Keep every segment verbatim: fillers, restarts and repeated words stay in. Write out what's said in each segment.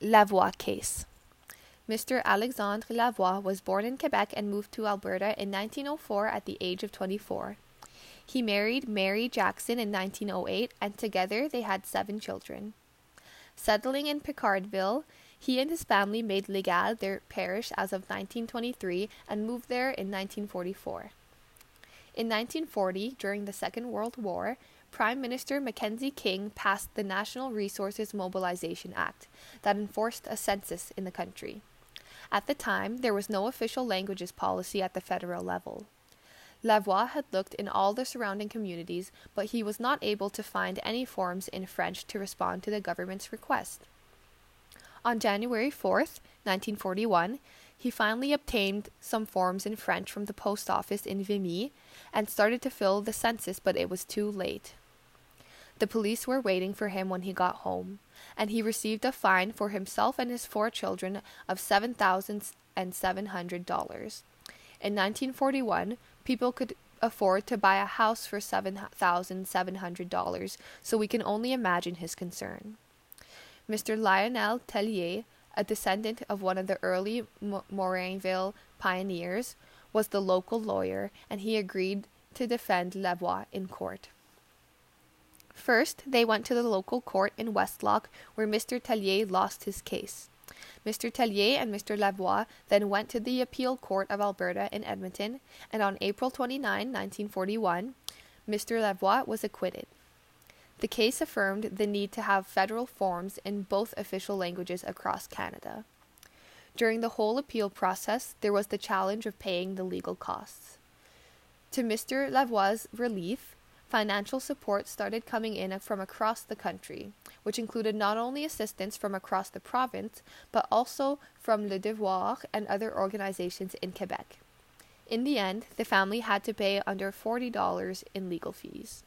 Lavoie case. Mister Alexandre Lavoie was born in Quebec and moved to Alberta in nineteen oh four at the age of twenty-four. He married Mary Jackson in nineteen oh eight, and together they had seven children. Settling in Picardville, he and his family made Légal their parish as of nineteen twenty-three and moved there in nineteen forty-four. In nineteen forty, during the Second World War, Prime Minister Mackenzie King passed the National Resources Mobilization Act that enforced a census in the country. At the time, there was no official languages policy at the federal level. Lavoie had looked in all the surrounding communities, but he was not able to find any forms in French to respond to the government's request. On January fourth, nineteen forty-one, he finally obtained some forms in French from the post office in Vimy and started to fill the census, but it was too late. The police were waiting for him when he got home, and he received a fine for himself and his four children of seven thousand seven hundred dollars. In nineteen forty-one, people could afford to buy a house for seven thousand seven hundred dollars, so we can only imagine his concern. Mister Lionel Tellier, a descendant of one of the early Morinville pioneers, was the local lawyer, and he agreed to defend Lavoie in court. First, they went to the local court in Westlock, where Mister Tellier lost his case. Mister Tellier and Mister Lavoie then went to the Appeal Court of Alberta in Edmonton, and on April twenty-ninth, nineteen forty-one, Mister Lavoie was acquitted. The case affirmed the need to have federal forms in both official languages across Canada. During the whole appeal process, there was the challenge of paying the legal costs. To Mister Lavoie's relief, financial support started coming in from across the country, which included not only assistance from across the province, but also from Le Devoir and other organizations in Quebec. In the end, the family had to pay under forty dollars in legal fees.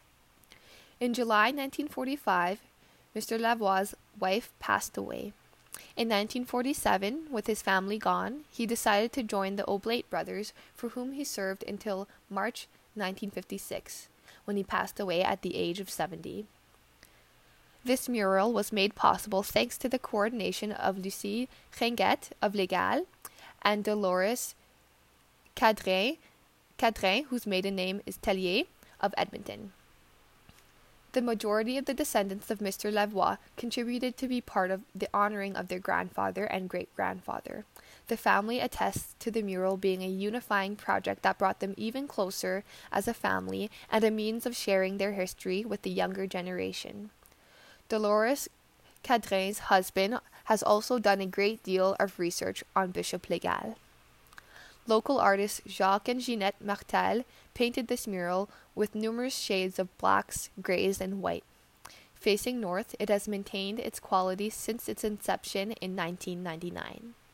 In July nineteen forty-five, Mister Lavoie's wife passed away. In nineteen forty-seven, with his family gone, he decided to join the Oblate brothers, for whom he served until March nineteen fifty-six, when he passed away at the age of seventy. This mural was made possible thanks to the coordination of Lucie Ringuette of Légal and Dolores Cadrin, Cadrin, whose maiden name is Tellier, of Edmonton. The majority of the descendants of Mister Lavoie contributed to be part of the honoring of their grandfather and great-grandfather. The family attests to the mural being a unifying project that brought them even closer as a family and a means of sharing their history with the younger generation. Dolores Cadrin's husband has also done a great deal of research on Bishop Légal. Local artists Jacques and Ginette Martel painted this mural with numerous shades of blacks, grays, and white. Facing north, it has maintained its quality since its inception in nineteen ninety-nine.